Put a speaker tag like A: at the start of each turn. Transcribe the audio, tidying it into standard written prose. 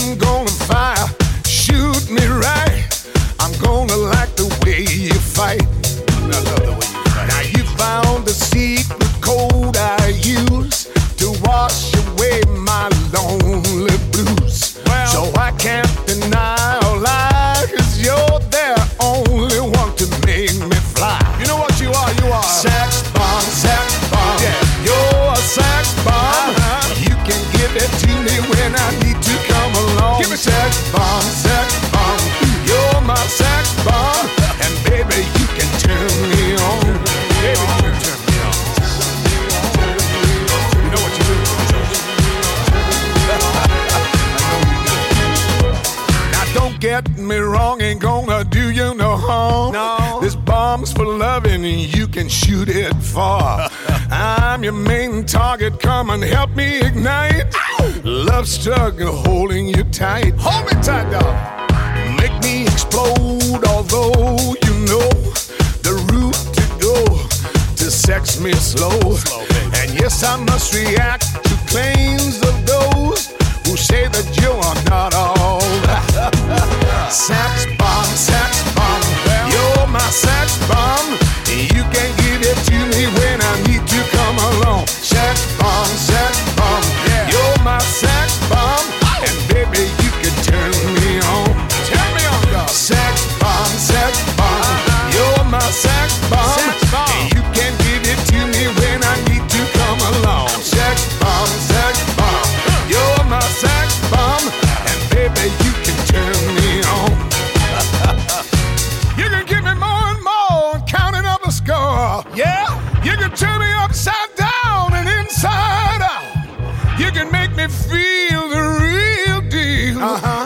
A: I'm gonna fire. Shoot me right. I'm gonna like the way you fight.
B: I love the way you fight.
A: Now you found the secret code I use to wash away my lonely blues.
B: Well,
A: so I can't deny or lie, 'cause you're the only one to make me fly.
B: you know what you are? You are
A: Sax bomb, sax bomb.
B: Yeah.
A: You're a sax bomb. You can give it to me when I need to come along.
B: Give it
A: sax bomb, sax bomb. You're my sax bomb. And baby, you can turn me on.
B: Baby, you can turn me on. You know what you do?
A: Now don't get me wrong, ain't gonna do you no harm.
B: No.
A: This bomb's for loving and you can shoot it far. I'm your main target, come and help me ignite. Love struggle holding you tight.
B: Hold me tight, dog.
A: Make me explode, although you know the route to go to sex me slow.
B: baby.
A: And yes, I must react to claims of those who say that you are not all that. Sax bomb, you're my sax bomb. You can give it to me when I need to come along. Sax bomb,
B: Yeah.
A: you're my sax bomb. And baby, you can turn me on.
B: Turn me on, dog.
A: Sax bomb, you're my sax bomb.
B: Sax bomb.
A: And you can give it to me when I need to come along. Sax bomb, you're my sax bomb. And baby, you can turn me on. You can give me more and more, counting up a score.
B: Yeah?
A: You can turn me upside down and inside out. You can make me feel the real deal.